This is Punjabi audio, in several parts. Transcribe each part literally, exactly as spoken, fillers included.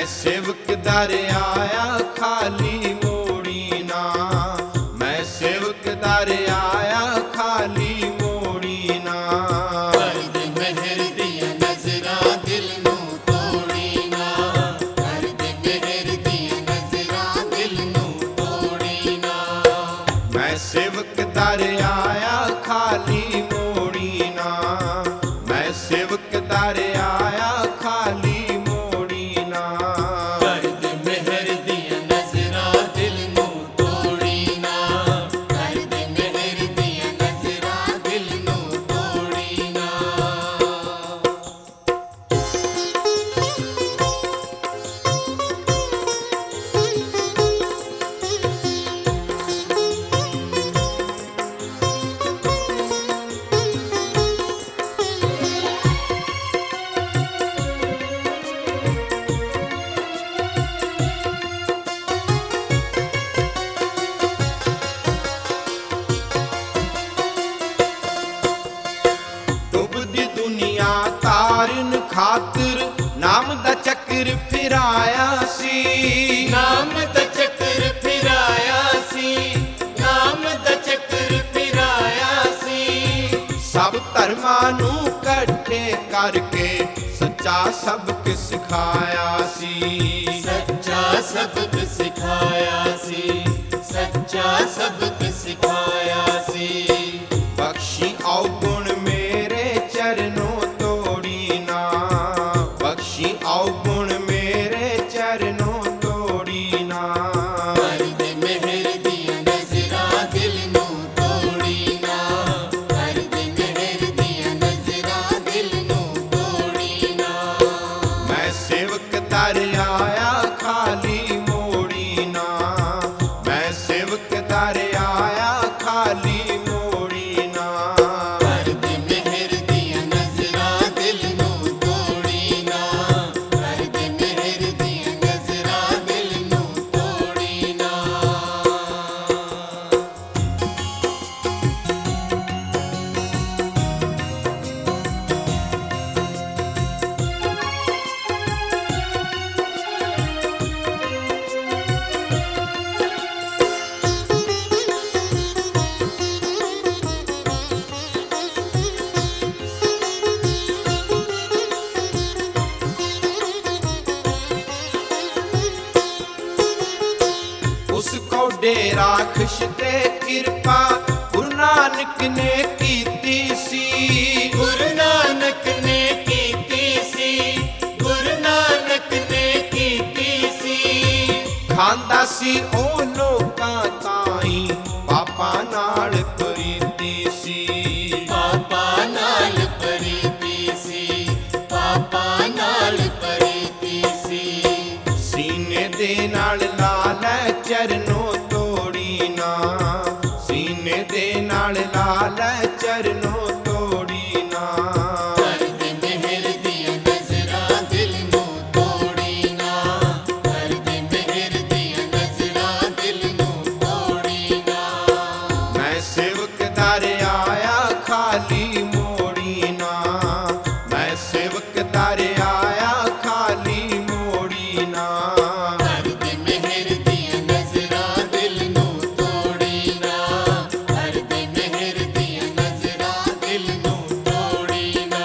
मैं सेवक दर आया खाली मोड़ी ना, मैं सेवक दर आया खाली मोड़ी ना। कर दे मेहर दिया नजरां दिल नूं तोड़ी ना, कर दे मेहर दिया नजरां दिल नूं तोड़ी ना। मैं सेवक दर आया खाली मोड़ी ना, मैं सेवक दर आया खाली मोड़ी ना। कर दे मेहर दिया नजरां दिल नूं तोड़ी ना, कर दे मेहर दिया नजरां दिल नूं तोड़ी ना। डुबदी दुनिया तारन खातिर नाम दा चक्र फिराया सी, नाम दा चक्र फिराया सी, नाम दा चक्र फिराया सी। सब धर्मां नूं इकट्ठे करके सच्चा सबक सिखाया सी। सच्चा सबक सिखाया सी, सच्चा सबक सिखाया सी। बख्शी अवगुण मेरे चरणों तोड़ी ना, बख्शी अवगुण मेरे चरणों तोड़ी ना। कर दे मेहर दिया नजरां दिल नूं तोड़ी ना, कर दे मेहर दिया नजरां दिल नूं तोड़ी ना। मैं सेवक दर आया खाली मोड़ी ना, मैं सेवक दर आया खाली मोड़ी ना। कर दे मेहर दिया नजरां दिल नूं तोड़ी ना, कर दे मेहर दिया नजरां दिल नूं तोड़ी ना। उस कौडे राखश ते किरपा गुरु नानक ने कीती सी। गुरु नानक ने कीती सी, गुरु नानक ने कीती सी। खांदा सी ओ लोकां ताई पापा नाल प्रीति सी। पापा नाल प्रीति सी, पापा नाल प्रीति सी। सीने दे नाल लाल चरणों तोड़ी ना, सीने दे नाल लाल चरणों तोड़ी ना। कर दे मेहर दिया नजरां दिल नूं तोड़ी ना, कर दे मेहर दिया नजरां दिल नूं तोड़ी ना। मैं सेवक दर आया खाली मोड़ी ना, मैं सेवक दर आया खाली मोड़ी ना। कर दे मेहर दिया नजरां दिल नूं तोड़ी ना, कर दे मेहर दिया नजरां दिल नूं तोड़ी ना।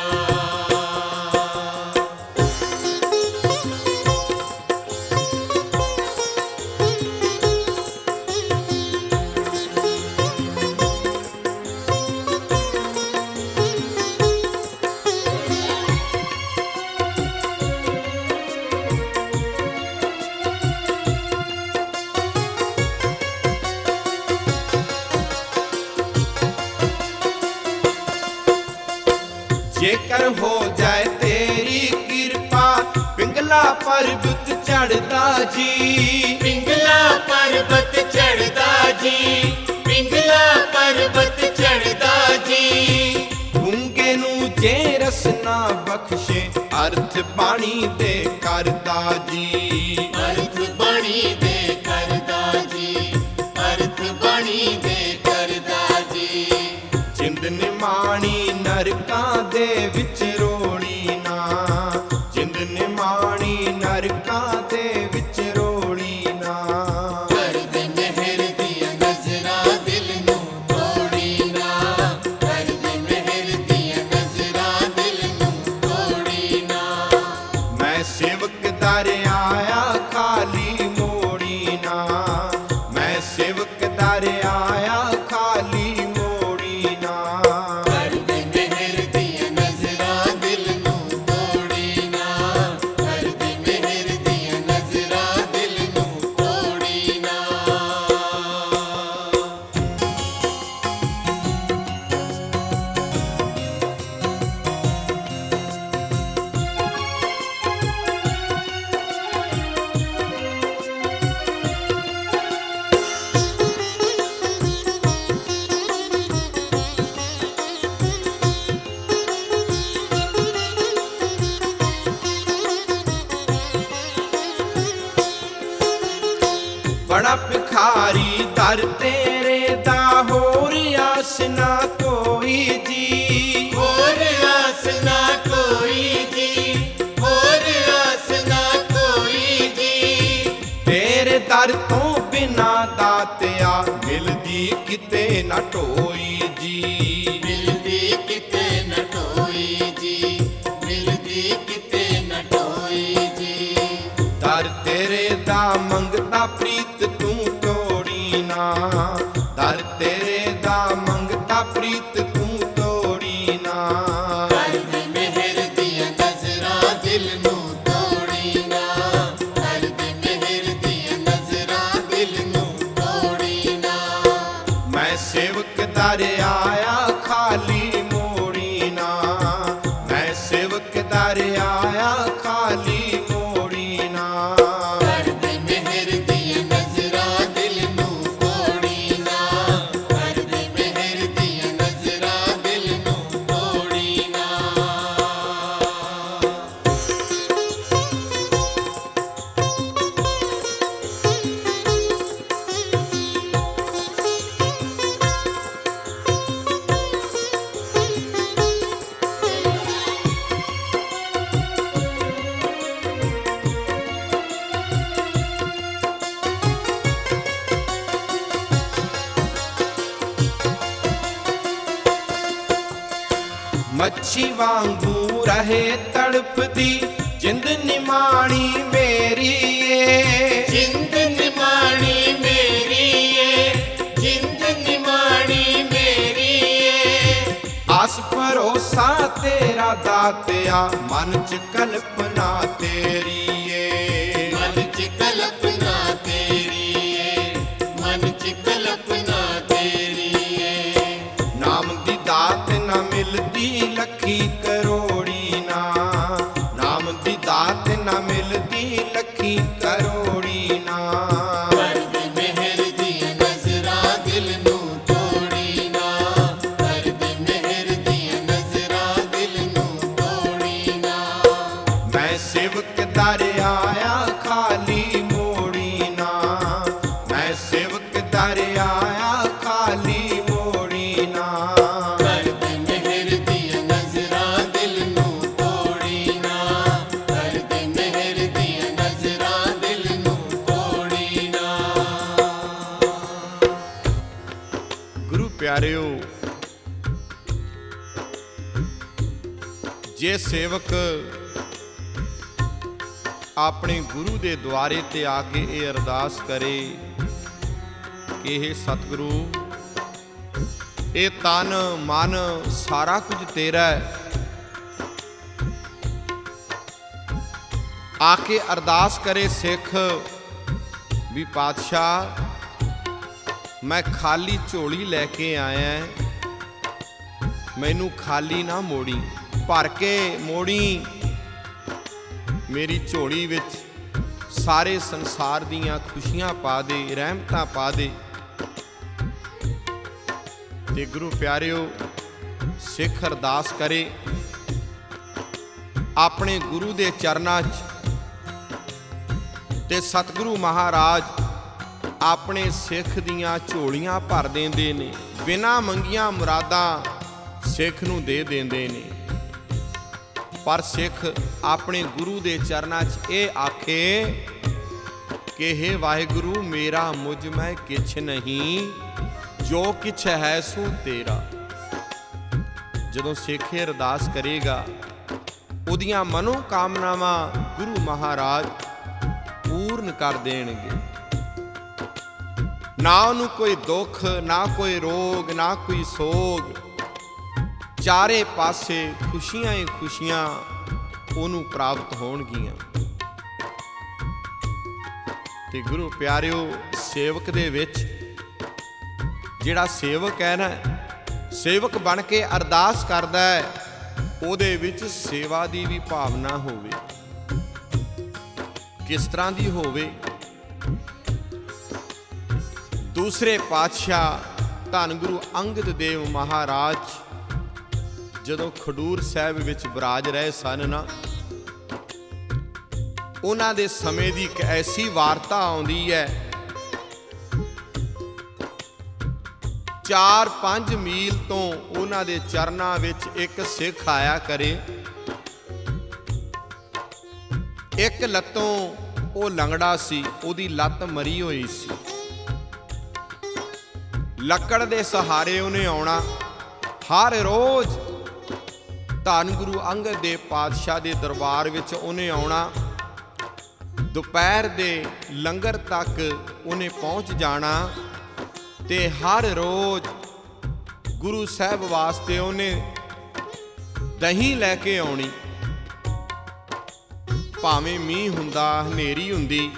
जेकर हो जाए तेरी कृपा पिंगला पर्वत चढ़दा जी। पिंगला पर्वत चढ़दा जी, पिंगला पर्वत चढ़दा जी। गूंगे नूं जे रसना बख्शे अर्थ बाणी दे करदा जी। अर्थ बाणी दे करदा जी, अर्थ बाणी दे करदा जी। जिंद निमाणी नरकां दे विच रोड़ी ना, जिंद निमाणी ਨਰਕਾਂ ਦੇ ਵਿੱਚ ਰੋਲੀ ਨਾ। ਕਰ ਦੇ ਮਿਹਰ ਦੀਆਂ ਨਜ਼ਰਾਂ ਦਿਲ ਨੂੰ ਤੋੜੀ ਨਾ। ਕਰ ਦੇ ਮਿਹਰ ਦੀਆਂ ਨਜ਼ਰਾਂ ਦਿਲ ਨੂੰ ਤੋੜੀ ਨਾ। ਮੈਂ ਸੇਵਕ ਦਰ ਆਇਆ ਖਾਲੀ ਮੋੜੀ ਨਾ। ਮੈਂ ਸੇਵਕ ਦਰ ਆਇਆ ਖਾਲੀ ਮੋੜੀ ਨਾ। ਕਰ ਦੇ ਮਿਹਰ ਦੀਆਂ ਨਜ਼ਰਾਂ ਦਿਲ ਨੂੰ ਤੋੜੀ ਨਾ। ਕਰ ਦੇ ਮਿਹਰ ਦੀਆਂ ਨਜ਼ਰਾਂ ਦਿਲ ਨੂੰ ਤੋੜੀ ਨਾ। ਬੜਾ ਭਿਖਾਰੀ ਦਰ ਤੇਰੇ ਦਾ ਹੋਰ ਆਸ ਨਾ ਕੋਈ ਜੀ। ਹੋਰ ਆਸ ਨਾ ਕੋਈ ਜੀ। ਹੋਰ ਆਸ ਨਾ ਕੋਈ ਜੀ। ਤੇਰੇ ਦਰ ਤੋਂ ਬਿਨਾ ਦਾਤਿਆ ਮਿਲਦੀ ਕਿਤੇ ਨਾ ਢੋਈ ਜੀ। ਮਿਲਦੀ ਕਿਤੇ ਨਾ ਢੋਈ ਜੀ। ਮਿਲਦੀ ਕਿਤੇ ਨਾ ਢੋਈ ਜੀ। ਦਰ ਤੇਰੇ ਦਾ ਮੰਗਤਾ ਪ੍ਰੀਤ ਤੂੰ ਤੋੜੀ ਨਾ। ਦਰ ਤੇਰੇ ਦਾ ਮੰਗਤਾ ਪ੍ਰੀਤ ਤੂੰ ਤੋੜੀ ਨਾ। ਕਰ ਦੇ ਮਿਹਰ ਦੀਆਂ ਨਜ਼ਰਾਂ ਦਿਲ ਨੂੰ ਤੋੜੀ ਨਾ। ਕਰ ਦੇ ਮਿਹਰ ਦੀਆਂ ਨਜ਼ਰਾਂ ਦਿਲ ਨੂੰ ਤੋੜੀ ਨਾ। ਮੈਂ ਸੇਵਕ ਦਰ ਆਇਆ ਖਾਲੀ ਮੋੜੀ ਨਾ। ਮੈਂ ਸੇਵਕ ਦਰ ਆਇਆ ਖਾਲੀ ਮੋੜੀ ਨਾ। ਕਰ ਦੇ ਮਿਹਰ ਦੀਆਂ ਨਜ਼ਰਾਂ ਦਿਲ ਨੂੰ ਤੋੜੀ ਨਾ। ਕਰ ਦੇ ਮਿਹਰ ਦੀਆਂ ਨਜ਼ਰਾਂ ਦਿਲ ਨੂੰ ਤੋੜੀ ਨਾ। ਮੱਛੀ ਵਾਂਗੂ ਰਹੇ ਤੜਫਦੀ ਜਿੰਦ ਨਿਮਾਣੀ ਮੇਰੀ ਏ। ਜਿੰਦ ਨਿਮਾਣੀ ਮੇਰੀ ਏ। ਜਿੰਦ ਨਿਮਾਣੀ ਮੇਰੀ ਏ। ਆਸ ਭਰੋਸਾ ਤੇਰਾ ਦਾਤਿਆ ਮਨ ਚ ਕਲਪਨਾ ਤੇਰੀ ਏ। ਮਨ ਚ ਕਲਪਨਾ ਤੇਰੀ ਏ। ਮਨ ਚ ਕਲਪਨਾ ਤੇਰੀ ਏ। ਨਾਮ ਦੀ ਦਾਤ ਨਾ ਮਿਲਦੀ ਲੱਖੀ ਕਰੋੜੀ ਨਾ। ਨਾਮ ਦੀ ਦਾਤ ਨਾ ਮਿਲਦੀ ਲੱਖੀ ਕਰੋੜੀ ਨਾ। ਕਰ ਦੇ ਮਿਹਰ ਦੀਆਂ ਨਜ਼ਰਾਂ ਦਿਲ ਨੂੰ ਤੋੜੀ ਨਾ। ਕਰ ਦੇ ਮਿਹਰ ਦੀਆਂ ਨਜ਼ਰਾਂ ਦਿਲ ਨੂੰ ਤੋੜੀ ਨਾ। ਮੈਂ ਸੇਵਕ ਦਰ ਆਇਆ ਖਾਲੀ ਮੋੜੀ ਨਾ। ਮੈਂ ਸੇਵਕ ਦਰ ਆਇਆ ਖਾਲੀ ਮੋੜੀ ਨਾ। ਕਰ ਦੇ ਮਿਹਰ ਦੀਆਂ ਨਜ਼ਰਾਂ ਦਿਲ ਨੂੰ ਤੋੜੀ ਨਾ। ਕਰ ਦੇ ਮਿਹਰ ਦੀਆਂ ਨਜ਼ਰਾਂ ਦਿਲ ਨੂੰ ਤੋੜੀ ਨਾ। ਗੁਰੂ ਪਿਆਰਿਓ, ਜੇ ਸੇਵਕ ਆਪਣੇ ਗੁਰੂ ਦੇ ਦੁਆਰੇ ਤੇ ਆ ਕੇ ਇਹ ਅਰਦਾਸ ਕਰੇ ਕਿ ਇਹ ਸਤਿਗੁਰੂ, ਇਹ ਤਨ ਮਨ ਸਾਰਾ ਕੁਝ ਤੇਰਾ ਹੈ, ਆ ਕੇ ਅਰਦਾਸ ਕਰੇ ਸਿੱਖ ਵੀ ਪਾਤਸ਼ਾਹ ਮੈਂ ਖਾਲੀ ਝੋਲੀ ਲੈ ਕੇ ਆਇਆ, ਮੈਨੂੰ ਖਾਲੀ ਨਾ ਮੋੜੀ, ਭਰ ਕੇ ਮੋੜੀ। ਮੇਰੀ ਝੋਲੀ ਵਿੱਚ ਸਾਰੇ ਸੰਸਾਰ ਦੀਆਂ ਖੁਸ਼ੀਆਂ ਪਾ ਦੇ, ਰਹਿਮਤਾਂ ਪਾ ਦੇ। ਤੇ ਗੁਰੂ ਪਿਆਰਿਓ, ਸਿੱਖ ਅਰਦਾਸ ਕਰੇ ਆਪਣੇ ਗੁਰੂ ਦੇ ਚਰਨਾਂ 'ਚ, ਤੇ ਸਤਿਗੁਰੂ ਮਹਾਰਾਜ ਆਪਣੇ ਸਿੱਖ ਦੀਆਂ ਝੋਲੀਆਂ ਭਰ ਦਿੰਦੇ ਨੇ, ਬਿਨਾਂ ਮੰਗੀਆਂ ਮੁਰਾਦਾਂ ਸਿੱਖ ਨੂੰ ਦੇ ਦਿੰਦੇ ਨੇ। ਪਰ ਸਿੱਖ ਆਪਣੇ ਗੁਰੂ ਦੇ ਚਰਨਾਂ 'ਚ ਇਹ ਆਖੇ ਕਿ ਹੇ ਵਾਹਿਗੁਰੂ ਮੇਰਾ ਮੁਝ ਮੈਂ ਕਿਛ ਨਹੀਂ, ਜੋ ਕਿਛ ਹੈ ਸੋ ਤੇਰਾ। ਜਦੋਂ ਸਿੱਖ ਇਹ ਅਰਦਾਸ ਕਰੇਗਾ ਉਹਦੀਆਂ ਮਨੋ ਕਾਮਨਾਵਾਂ ਗੁਰੂ ਮਹਾਰਾਜ ਪੂਰਨ ਕਰ ਦੇਣਗੇ। ਨਾ ਉਹਨੂੰ ਕੋਈ ਦੁੱਖ, ਨਾ ਕੋਈ ਰੋਗ, ਨਾ ਕੋਈ ਸੋਗ, ਚਾਰੇ ਪਾਸੇ ਖੁਸ਼ੀਆਂ ਹੀ ਖੁਸ਼ੀਆਂ ਉਹਨੂੰ ਪ੍ਰਾਪਤ ਹੋਣਗੀਆਂ। ਤੇ ਗੁਰੂ ਪਿਆਰਿਓ, ਸੇਵਕ ਦੇ ਵਿੱਚ ਜਿਹੜਾ ਸੇਵਕ ਹੈ ਨਾ, ਸੇਵਕ ਬਣ ਕੇ ਅਰਦਾਸ ਕਰਦਾ ਹੈ, ਉਹਦੇ ਵਿੱਚ ਸੇਵਾ ਦੀ ਵੀ ਭਾਵਨਾ ਹੋਵੇ। ਕਿਸ ਤਰ੍ਹਾਂ ਦੀ ਹੋਵੇ? ਦੂਸਰੇ ਪਾਤਸ਼ਾਹ ਧੰਨ ਗੁਰੂ ਅੰਗਦ ਦੇਵ ਮਹਾਰਾਜ ਜਦੋਂ ਖਡੂਰ ਸਾਹਿਬ ਵਿੱਚ ਬਿਰਾਜ ਰਹੇ ਸਨ ਨਾ, ਉਹਨਾਂ ਦੇ ਸਮੇਂ ਦੀ ਇੱਕ ਐਸੀ ਵਾਰਤਾ ਆਉਂਦੀ ਹੈ, ਚਾਰ ਪੰਜ ਮੀਲ ਤੋਂ ਉਹਨਾਂ ਦੇ ਚਰਨਾਂ ਵਿੱਚ ਇੱਕ ਸਿੱਖ ਆਇਆ ਕਰੇ। ਇੱਕ ਲੱਤੋਂ ਉਹ ਲੰਗੜਾ ਸੀ, ਉਹਦੀ ਲੱਤ ਮਰੀ ਹੋਈ ਸੀ। ਲੱਕੜ ਦੇ ਸਹਾਰੇ ਉਹਨੇ ਆਉਣਾ। ਹਰ ਰੋਜ਼ ਧੰਨ ਗੁਰੂ ਅੰਗਦ ਦੇਵ ਪਾਤਸ਼ਾਹ ਦੇ ਦਰਬਾਰ ਵਿੱਚ ਉਹਨੇ ਆਉਣਾ। ਦੁਪਹਿਰ ਦੇ ਲੰਗਰ ਤੱਕ ਉਹਨੇ ਪਹੁੰਚ ਜਾਣਾ ਤੇ ਹਰ ਰੋਜ਼ ਗੁਰੂ ਸਾਹਿਬ ਵਾਸਤੇ ਉਹਨੇ ਦਹੀਂ ਲੈ ਕੇ ਆਉਣੀ। ਭਾਵੇਂ ਮੀਂਹ ਹੁੰਦਾ, ਹਨੇਰੀ ਹੁੰਦੀ,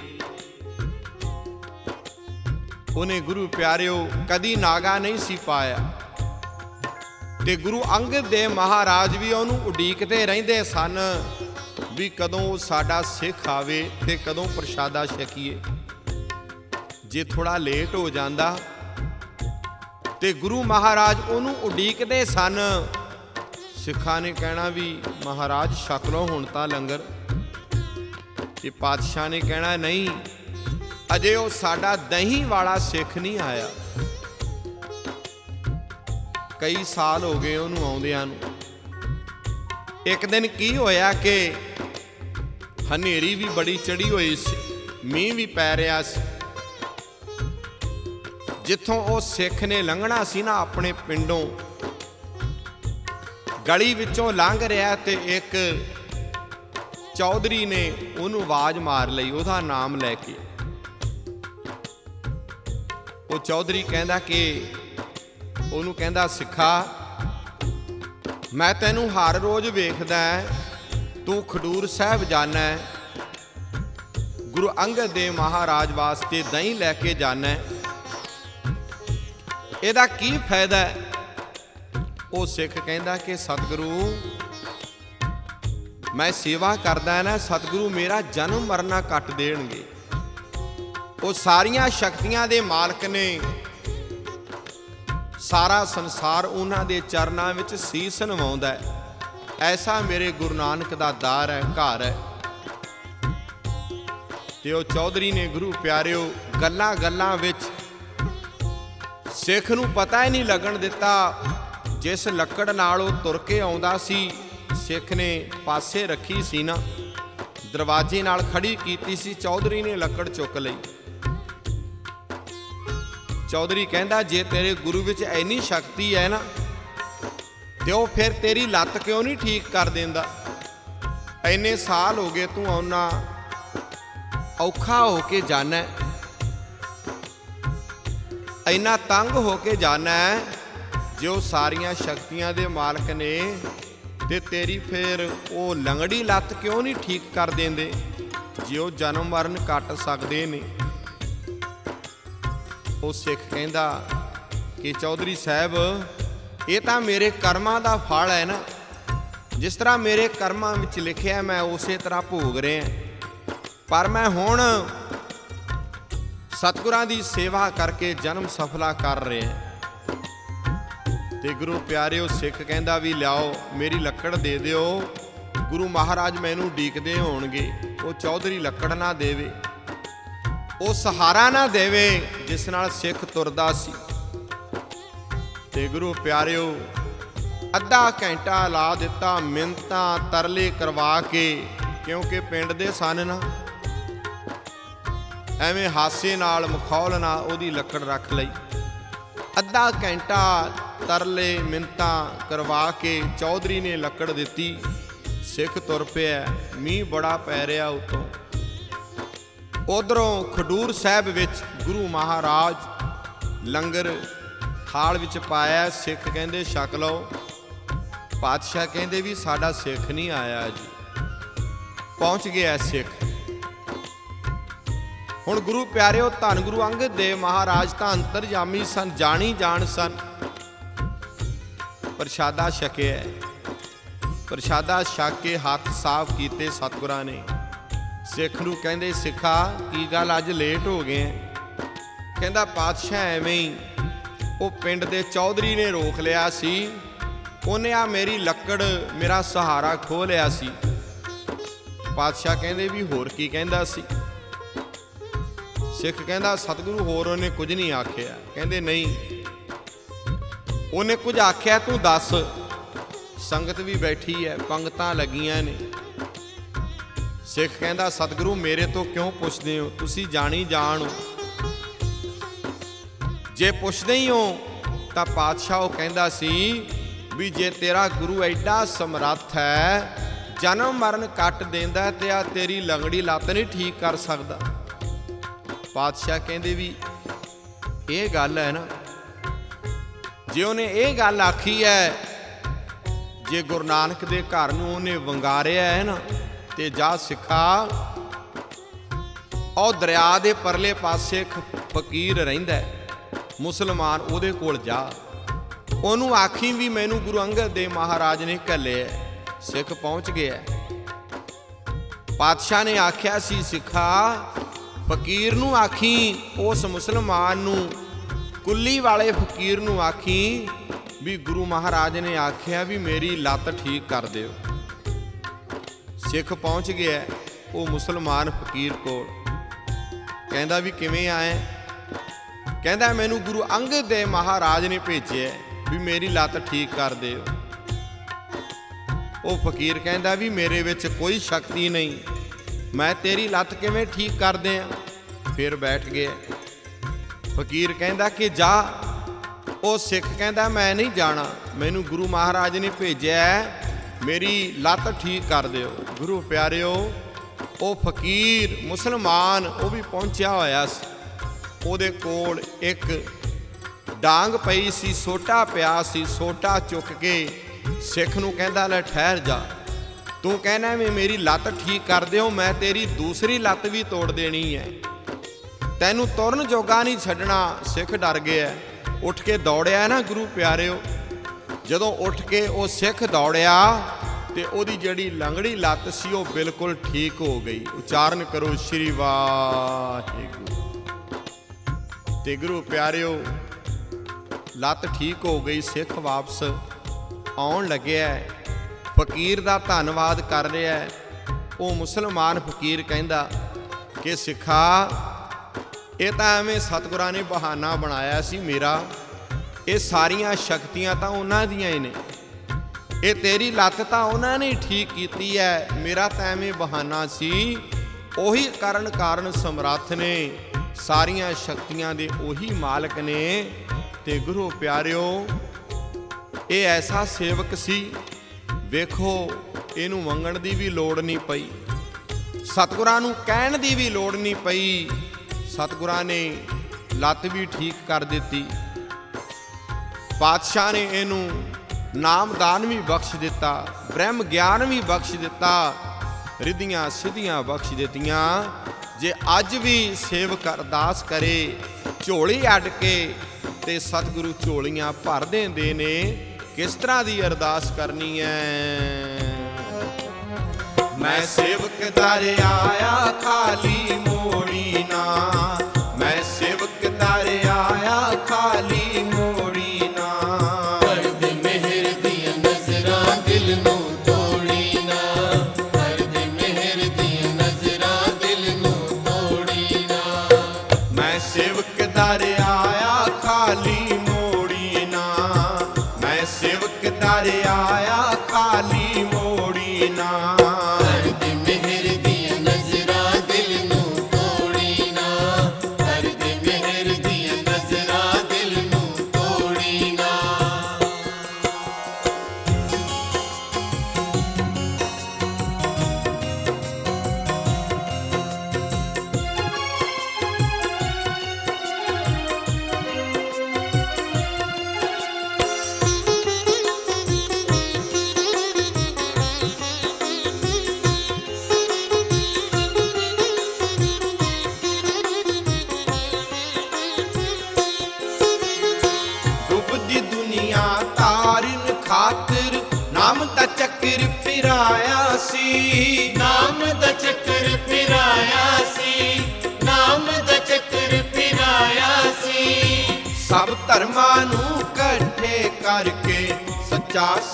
ਉਹਨੇ ਗੁਰੂ ਪਿਆਰਿਓ ਕਦੀ ਨਾਗਾ ਨਹੀਂ ਸੀ ਪਾਇਆ। ਤੇ ਗੁਰੂ ਅੰਗਦ ਦੇਵ ਮਹਾਰਾਜ ਵੀ ਉਹਨੂੰ ਉਡੀਕਦੇ ਰਹਿੰਦੇ ਸਨ ਵੀ ਕਦੋਂ ਸਾਡਾ ਸਿੱਖ ਆਵੇ ਤੇ ਕਦੋਂ ਪ੍ਰਸ਼ਾਦਾ ਛਕੀਏ। ਜੇ ਥੋੜਾ ਲੇਟ ਹੋ ਜਾਂਦਾ ਤੇ ਗੁਰੂ ਮਹਾਰਾਜ ਉਹਨੂੰ ਉਡੀਕਦੇ ਸਨ। ਸਿੱਖਾਂ ਨੇ ਕਹਿਣਾ ਵੀ ਮਹਾਰਾਜ ਛਕ ਲਓ ਹੁਣ ਤਾਂ ਲੰਗਰ। ਤੇ ਪਾਤਸ਼ਾਹ ਨੇ ਕਹਿਣਾ ਨਹੀਂ, ਅਜੇ ਉਹ ਸਾਡਾ ਦਹੀਂ ਵਾਲਾ ਸਿੱਖ ਨਹੀਂ ਆਇਆ। ਕਈ ਸਾਲ ਹੋ ਗਏ ਉਹਨੂੰ ਆਉਂਦਿਆਂ ਨੂੰ। ਇੱਕ ਦਿਨ ਕੀ ਹੋਇਆ ਕਿ ਹਨੇਰੀ ਵੀ ਬੜੀ ਚੜੀ ਹੋਈ ਸੀ, ਮੀਂਹ ਵੀ ਪੈ ਰਿਹਾ ਸੀ। ਜਿੱਥੋਂ ਉਹ ਸਿੱਖ ਨੇ ਲੰਘਣਾ ਸੀ ਨਾ ਆਪਣੇ ਪਿੰਡੋਂ, ਗਲੀ ਵਿੱਚੋਂ ਲੰਘ ਰਿਹਾ ਤੇ ਇੱਕ ਚੌਧਰੀ ਨੇ ਉਹਨੂੰ ਆਵਾਜ਼ ਮਾਰ ਲਈ, ਉਹਦਾ ਨਾਮ ਲੈ ਕੇ। ਉਹ ਚੌਧਰੀ ਕਹਿੰਦਾ ਕਿ ਉਹਨੂੰ ਕਹਿੰਦਾ, ਸਿੱਖਾ ਮੈਂ ਤੈਨੂੰ ਹਰ ਰੋਜ਼ ਵੇਖਦਾ, ਤੂੰ ਖਡੂਰ ਸਾਹਿਬ ਜਾਣਾ, ਗੁਰੂ ਅੰਗਦ ਦੇਵ ਮਹਾਰਾਜ ਵਾਸਤੇ ਦਹੀਂ ਲੈ ਕੇ ਜਾਣਾ, ਇਹਦਾ ਕੀ ਫਾਇਦਾ ਹੈ? ਉਹ ਸਿੱਖ ਕਹਿੰਦਾ ਕਿ ਸਤਿਗੁਰੂ ਮੈਂ ਸੇਵਾ ਕਰਦਾ ਨਾ, ਸਤਿਗੁਰੂ ਮੇਰਾ ਜਨਮ ਮਰਨਾ ਕੱਟ ਦੇਣਗੇ। ਉਹ ਸਾਰੀਆਂ ਸ਼ਕਤੀਆਂ ਦੇ ਮਾਲਕ ਨੇ, ਸਾਰਾ ਸੰਸਾਰ ਉਹਨਾਂ ਦੇ ਚਰਨਾਂ ਵਿੱਚ ਸੀਸ ਨਵਾਉਂਦਾ ਹੈ। ਐਸਾ ਮੇਰੇ ਗੁਰੂ ਨਾਨਕ ਦਾ ਦਰ ਹੈ, ਘਰ ਹੈ। ਤੇ ਉਹ ਚੌਧਰੀ ਨੇ ਗੁਰੂ ਪਿਆਰਿਓ ਗੱਲਾਂ ਗੱਲਾਂ ਵਿੱਚ ਸਿੱਖ ਨੂੰ ਪਤਾ ਹੀ ਨਹੀਂ ਲੱਗਣ ਦਿੱਤਾ। ਜਿਸ ਲੱਕੜ ਨਾਲ ਉਹ ਤੁਰ ਕੇ ਆਉਂਦਾ ਸੀ, ਸਿੱਖ ਨੇ ਪਾਸੇ ਰੱਖੀ ਸੀ ਨਾ, ਦਰਵਾਜ਼ੇ ਨਾਲ ਖੜੀ ਕੀਤੀ ਸੀ, ਚੌਧਰੀ ਨੇ ਲੱਕੜ ਚੁੱਕ ਲਈ। ਚੌਧਰੀ ਕਹਿੰਦਾ, ਜੇ ਤੇਰੇ ਗੁਰੂ ਵਿੱਚ ਇੰਨੀ ਸ਼ਕਤੀ ਹੈ ਨਾ, ਤੇ ਉਹ ਫਿਰ ਤੇਰੀ ਲੱਤ ਕਿਉਂ ਨਹੀਂ ਠੀਕ ਕਰ ਦਿੰਦਾ? ਇੰਨੇ ਸਾਲ ਹੋ ਗਏ ਤੂੰ ਆਉਣਾ, ਔਖਾ ਹੋ ਕੇ ਜਾਣਾ, ਇੰਨਾ ਤੰਗ ਹੋ ਕੇ ਜਾਣਾ, ਜੋ ਸਾਰੀਆਂ ਸ਼ਕਤੀਆਂ ਦੇ ਮਾਲਕ ਨੇ, ਤੇ ਤੇਰੀ ਫਿਰ ਉਹ ਲੰਗੜੀ ਲੱਤ ਕਿਉਂ ਨਹੀਂ ਠੀਕ ਕਰ ਦਿੰਦੇ, ਜੇ ਉਹ ਜਨਮ ਮਰਨ ਕੱਟ ਸਕਦੇ ਨੇ? ਉਹ ਸਿੱਖ ਕਹਿੰਦਾ ਕਿ ਚੌਧਰੀ ਸਾਹਿਬ ਇਹ ਤਾਂ ਮੇਰੇ ਕਰਮਾਂ ਦਾ ਫਲ ਹੈ ਨਾ, ਜਿਸ ਤਰ੍ਹਾਂ ਮੇਰੇ ਕਰਮਾਂ ਵਿੱਚ ਲਿਖਿਆ ਮੈਂ ਉਸੇ ਤਰ੍ਹਾਂ ਭੋਗ ਰਿਹਾ, ਪਰ ਮੈਂ ਹੁਣ ਸਤਿਗੁਰਾਂ ਦੀ ਸੇਵਾ ਕਰਕੇ ਜਨਮ ਸਫਲਾ ਕਰ ਰਿਹਾ। ਤੇ ਗੁਰੂ ਪਿਆਰਿਓ ਸਿੱਖ ਕਹਿੰਦਾ ਵੀ ਲਿਆਓ ਮੇਰੀ ਲੱਕੜ ਦੇ ਦਿਓ, ਗੁਰੂ ਮਹਾਰਾਜ ਮੈਨੂੰ ਉਡੀਕਦੇ ਹੋਣਗੇ। ਉਹ ਚੌਧਰੀ ਲੱਕੜ ਨਾ ਦੇਵੇ, ਉਹ ਸਹਾਰਾ ਨਾ ਦੇਵੇ ਜਿਸ ਨਾਲ ਸਿੱਖ ਤੁਰਦਾ ਸੀ। ਤੇ ਗੁਰੂ ਪਿਆਰਿਓ ਅੱਧਾ ਘੰਟਾ ਲਾ ਦਿੱਤਾ ਮਿੰਨਤਾਂ ਤਰਲੇ ਕਰਵਾ ਕੇ, ਕਿਉਂਕਿ ਪਿੰਡ ਦੇ ਸਨ ਨਾ, ਐਵੇਂ ਹਾਸੇ ਨਾਲ ਮਖੌਲ ਨਾਲ ਉਹਦੀ ਲੱਕੜ ਰੱਖ ਲਈ। ਅੱਧਾ ਘੰਟਾ ਤਰਲੇ ਮਿੰਨਤਾਂ ਕਰਵਾ ਕੇ ਚੌਧਰੀ ਨੇ ਲੱਕੜ ਦਿੱਤੀ। ਸਿੱਖ ਤੁਰ ਪਿਆ, ਮੀਂਹ ਬੜਾ ਪੈ ਰਿਹਾ ਉਤੋਂ। ਉਧਰੋਂ ਖਡੂਰ ਸਾਹਿਬ ਵਿੱਚ ਗੁਰੂ ਮਹਾਰਾਜ ਲੰਗਰ ਥਾਲ ਵਿੱਚ ਪਾਇਆ। ਸਿੱਖ ਕਹਿੰਦੇ ਛਕ ਲਓ। ਪਾਤਸ਼ਾਹ ਕਹਿੰਦੇ ਵੀ ਸਾਡਾ ਸਿੱਖ ਨਹੀਂ ਆਇਆ ਜੀ। ਪਹੁੰਚ ਗਿਆ ਸਿੱਖ। ਹੁਣ ਗੁਰੂ ਪਿਆਰਿਓ, ਧੰਨ ਗੁਰੂ ਅੰਗਦ ਦੇਵ ਮਹਾਰਾਜ ਤਾਂ ਅੰਤਰਜਾਮੀ ਸਨ, ਜਾਣੀ ਜਾਣ ਸਨ। ਪ੍ਰਸ਼ਾਦਾ ਛਕਿਆ। ਪ੍ਰਸ਼ਾਦਾ ਛਕ ਕੇ ਹੱਥ ਸਾਫ਼ ਕੀਤੇ ਸਤਿਗੁਰਾਂ ਨੇ। ਸਿੱਖ ਨੂੰ ਕਹਿੰਦੇ ਸਿੱਖਾ ਕੀ ਗੱਲ ਅੱਜ ਲੇਟ ਹੋ ਗਏ? ਕਹਿੰਦਾ ਪਾਤਸ਼ਾਹ ਐਵੇਂ ਹੀ ਉਹ ਪਿੰਡ ਦੇ ਚੌਧਰੀ ਨੇ ਰੋਕ ਲਿਆ ਸੀ। ਉਹਨੇ ਆ ਮੇਰੀ ਲੱਕੜ ਮੇਰਾ ਸਹਾਰਾ ਖੋਹ ਲਿਆ ਸੀ। ਪਾਤਸ਼ਾਹ ਕਹਿੰਦੇ ਵੀ ਹੋਰ ਕੀ ਕਹਿੰਦਾ ਸੀ? ਸਿੱਖ ਕਹਿੰਦਾ ਸਤਿਗੁਰੂ ਹੋਰ ਉਹਨੇ ਕੁਝ ਨਹੀਂ ਆਖਿਆ। ਕਹਿੰਦੇ ਨਹੀਂ, ਉਹਨੇ ਕੁਝ ਆਖਿਆ ਤੂੰ ਦੱਸ। ਸੰਗਤ ਵੀ ਬੈਠੀ ਹੈ, ਪੰਗਤਾਂ ਲੱਗੀਆਂ ਨੇ। ਸਿੱਖ ਕਹਿੰਦਾ ਸਤਿਗੁਰੂ ਮੇਰੇ ਤੋਂ ਕਿਉਂ ਪੁੱਛਦੇ ਹੋ? ਤੁਸੀਂ ਜਾਣੀ ਜਾਣ ਹੋ। ਜੇ ਪੁੱਛਦੇ ਹੀ ਹੋ ਤਾਂ ਪਾਤਸ਼ਾਹ ਉਹ ਕਹਿੰਦਾ ਸੀ ਵੀ ਜੇ ਤੇਰਾ ਗੁਰੂ ਐਡਾ ਸਮਰੱਥ ਹੈ, ਜਨਮ ਮਰਨ ਕੱਟ ਦਿੰਦਾ ਤੇ ਆ ਤੇਰੀ ਲੰਗੜੀ ਲੱਤ ਨਹੀਂ ਠੀਕ ਕਰ ਸਕਦਾ। ਪਾਤਸ਼ਾਹ ਕਹਿੰਦੇ ਵੀ ਇਹ ਗੱਲ ਹੈ ਨਾ, ਜੇ ਉਹਨੇ ਇਹ ਗੱਲ ਆਖੀ ਹੈ, ਜੇ ਗੁਰੂ ਨਾਨਕ ਦੇ ਘਰ ਨੂੰ ਉਹਨੇ ਵੰਗਾਰਿਆ ਹੈ ਨਾ, ਤੇ ਜਾ ਸਿੱਖਾ ਉਹ ਦਰਿਆ ਦੇ ਪਰਲੇ ਪਾਸੇ ਇੱਕ ਫਕੀਰ ਰਹਿੰਦਾ ਮੁਸਲਮਾਨ, ਉਹਦੇ ਕੋਲ ਜਾ। ਉਹਨੂੰ ਆਖੀ ਵੀ ਮੈਨੂੰ ਗੁਰੂ ਅੰਗਦ ਦੇਵ ਮਹਾਰਾਜ ਨੇ ਘੱਲਿਆ। ਸਿੱਖ ਪਹੁੰਚ ਗਿਆ। ਪਾਤਸ਼ਾਹ ਨੇ ਆਖਿਆ ਸੀ ਸਿੱਖਾ ਫਕੀਰ ਨੂੰ ਆਖੀ, ਉਸ ਮੁਸਲਮਾਨ ਨੂੰ, ਕੁੱਲੀ ਵਾਲੇ ਫਕੀਰ ਨੂੰ ਆਖੀ ਵੀ ਗੁਰੂ ਮਹਾਰਾਜ ਨੇ ਆਖਿਆ ਵੀ ਮੇਰੀ ਲੱਤ ਠੀਕ ਕਰ ਦਿਓ। ਸਿੱਖ ਪਹੁੰਚ ਗਿਆ ਉਹ ਮੁਸਲਮਾਨ ਫਕੀਰ ਕੋਲ। ਕਹਿੰਦਾ ਵੀ ਕਿਵੇਂ ਆਏ? ਕਹਿੰਦਾ ਮੈਨੂੰ ਗੁਰੂ ਅੰਗਦ ਦੇਵ ਮਹਾਰਾਜ ਨੇ ਭੇਜਿਆ ਵੀ ਮੇਰੀ ਲੱਤ ਠੀਕ ਕਰ ਦਿਓ। ਉਹ ਫਕੀਰ ਕਹਿੰਦਾ ਵੀ ਮੇਰੇ ਵਿੱਚ ਕੋਈ ਸ਼ਕਤੀ ਨਹੀਂ, ਮੈਂ ਤੇਰੀ ਲੱਤ ਕਿਵੇਂ ਠੀਕ ਕਰ ਦਿਆਂ? ਫਿਰ ਬੈਠ ਗਿਆ। ਫਕੀਰ ਕਹਿੰਦਾ ਕਿ ਜਾ। ਉਹ ਸਿੱਖ ਕਹਿੰਦਾ ਮੈਂ ਨਹੀਂ ਜਾਣਾ, ਮੈਨੂੰ ਗੁਰੂ ਮਹਾਰਾਜ ਨੇ ਭੇਜਿਆ, ਮੇਰੀ ਲੱਤ ਠੀਕ ਕਰ ਦਿਓ। ਗੁਰੂ ਪਿਆਰਿਓ, ਉਹ ਫਕੀਰ ਮੁਸਲਮਾਨ ਉਹ ਵੀ ਪਹੁੰਚਿਆ ਹੋਇਆ ਸੀ। ਉਹਦੇ ਕੋਲ ਇੱਕ ਡਾਂਗ ਪਈ ਸੀ, ਸੋਟਾ ਪਿਆ ਸੀ। ਸੋਟਾ ਚੁੱਕ ਕੇ ਸਿੱਖ ਨੂੰ ਕਹਿੰਦਾ ਲੈ ਠਹਿਰ ਜਾ, ਤੂੰ ਕਹਿਣਾ ਵੀ ਮੇਰੀ ਲੱਤ ਠੀਕ ਕਰ ਦਿਓ, ਮੈਂ ਤੇਰੀ ਦੂਸਰੀ ਲੱਤ ਵੀ ਤੋੜ ਦੇਣੀ ਹੈ, ਤੈਨੂੰ ਤੁਰਨ ਜੋਗਾ ਨਹੀਂ ਛੱਡਣਾ। ਸਿੱਖ ਡਰ ਗਿਆ, ਉੱਠ ਕੇ ਦੌੜਿਆ ਨਾ ਗੁਰੂ ਪਿਆਰਿਓ। ਜਦੋਂ ਉੱਠ ਕੇ ਉਹ ਸਿੱਖ ਦੌੜਿਆ ਤੇ ਉਹਦੀ ਜਿਹੜੀ ਲੰਗੜੀ ਲੱਤ ਸੀ ਉਹ ਬਿਲਕੁਲ ਠੀਕ ਹੋ ਗਈ। ਉਚਾਰਨ ਕਰੋ ਸ਼੍ਰੀ ਵਾਹਿਗੁਰੂ। ਤੇ ਗੁਰੂ ਪਿਆਰਿਓ ਲੱਤ ਠੀਕ ਹੋ ਗਈ। ਸਿੱਖ ਵਾਪਸ ਆਉਣ ਲੱਗਿਆ, ਫਕੀਰ ਦਾ ਧੰਨਵਾਦ ਕਰ ਰਿਹਾ। ਉਹ ਮੁਸਲਮਾਨ ਫਕੀਰ ਕਹਿੰਦਾ ਕਿ ਸਿੱਖਾ ਇਹ ਤਾਂ ਐਵੇਂ ਸਤਿਗੁਰਾਂ ਨੇ ਬਹਾਨਾ ਬਣਾਇਆ ਸੀ ਮੇਰਾ, ਇਹ ਸਾਰੀਆਂ ਸ਼ਕਤੀਆਂ ਤਾਂ ਉਹਨਾਂ ਦੀਆਂ ਹੀ ਨੇ, ਇਹ ਤੇਰੀ ਲੱਤ ਤਾਂ ਉਹਨਾਂ ਨੇ ਠੀਕ ਕੀਤੀ ਹੈ, ਮੇਰਾ ਤਾਂ ਐਵੇਂ ਬਹਾਨਾ ਸੀ। ਉਹੀ ਕਰਨ ਕਾਰਨ ਸਮਰੱਥ ਨੇ, ਸਾਰੀਆਂ ਸ਼ਕਤੀਆਂ ਦੇ ਉਹੀ ਮਾਲਕ ਨੇ। ਤੇ ਗੁਰੂ ਪਿਆਰਿਓ ਇਹ ਐਸਾ ਸੇਵਕ ਸੀ, ਵੇਖੋ ਇਹਨੂੰ ਮੰਗਣ ਦੀ ਵੀ ਲੋੜ ਨਹੀਂ ਪਈ, ਸਤਿਗੁਰਾਂ ਨੂੰ ਕਹਿਣ ਦੀ ਵੀ ਲੋੜ ਨਹੀਂ ਪਈ। ਸਤਿਗੁਰਾਂ ਨੇ ਲੱਤ ਵੀ ਠੀਕ ਕਰ ਦਿੱਤੀ। ਪਾਤਸ਼ਾਹ ਨੇ ਇਹਨੂੰ ਨਾਮਦਾਨ ਵੀ ਬਖਸ਼ ਦਿੱਤਾ, ਬ੍ਰਹਮ ਗਿਆਨ ਵੀ ਬਖਸ਼ ਦਿੱਤਾ, ਰਿੱਧੀਆਂ ਸਿੱਧੀਆਂ ਬਖਸ਼ ਦਿੱਤੀਆਂ। ਜੇ ਅੱਜ ਵੀ ਸੇਵਕ ਅਰਦਾਸ ਕਰੇ ਝੋਲੀ ਅੱਡ ਕੇ ਤੇ ਸਤਿਗੁਰੂ ਝੋਲੀਆਂ ਭਰ ਦਿੰਦੇ ਨੇ। ਕਿਸ ਤਰ੍ਹਾਂ ਦੀ ਅਰਦਾਸ ਕਰਨੀ ਹੈ? ਮੈਂ ਸੇਵਕ ਦਰ ਆਇਆ ਖਾਲੀ ਮੋੜੀ ਨਾ, ਮੈਂ ਸੇਵਕ ਦਰ ਆਇਆ ਖਾਲੀ ਮੋੜੀ ਨਾ। ਕਰ ਦੇ ਮਿਹਰ ਦੀਆਂ ਨਜ਼ਰਾਂ ਦਿਲ ਨੂੰ ਤੋੜੀ ਨਾ, ਕਰ ਦੇ ਮਿਹਰ ਦੀਆਂ ਨਜ਼ਰਾਂ ਦਿਲ ਨੂੰ ਤੋੜੀ ਨਾ। ਮੈਂ ਸੇਵਕ ਦਰ ਆਇਆ ਖਾਲੀ ਮੋੜੀ ਨਾ, ਮੈਂ ਸੇਵਕ ਦਰ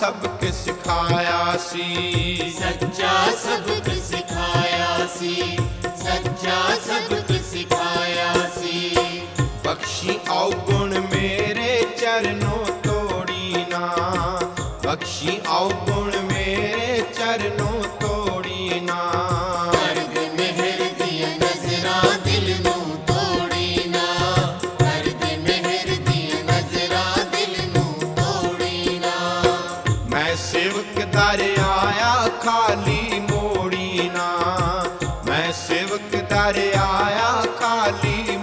ਸਬਕ ਸਿਖਾਇਆ ਸੀ। ਸੱਚਾ ਸਬਕ ਸਿਖਾਇਆ ਸੀ, ਸੱਚਾ ਸਬਕ ਸਿਖਾਇਆ ਸੀ। ਬਖਸ਼ੀ ਔਗੁਣ ਮੇਰੇ ਚਰਨੋਂ ਤੋੜੀ ਨਾ, ਬਖਸ਼ੀ ਔਗੁਣ ਮੇਰੇ ਚਰਨੋਂ ਤੋੜੀ ਨਾ। ਕਰ ਦੇ ਮਿਹਰ ਦੀਆਂ ਨਜ਼ਰਾਂ ਦਿਲ ਨੂੰ ਤੋੜੀ ਨਾ, ਕਰ ਦੇ ਮਿਹਰ ਦੀਆਂ ਨਜ਼ਰਾਂ ਦਿਲ ਨੂੰ ਤੋੜੀ ਨਾ। ਮੈਂ ਸੇਵਕ ਦਰ ਆਇਆ ਖਾਲੀ ਮੋੜੀ ਨਾ, ਮੈਂ ਸੇਵਕ ਦਰ ਆਇਆ ਖਾਲੀ